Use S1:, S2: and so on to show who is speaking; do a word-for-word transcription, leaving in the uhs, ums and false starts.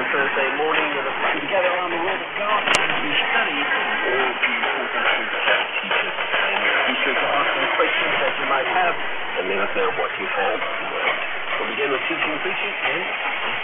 S1: Thursday morning, and as we gather around the Word of God and we study all the important truths that it teaches. And be sure to ask any questions that you might have, and let us know what you have learned. We'll begin with teaching and preaching, and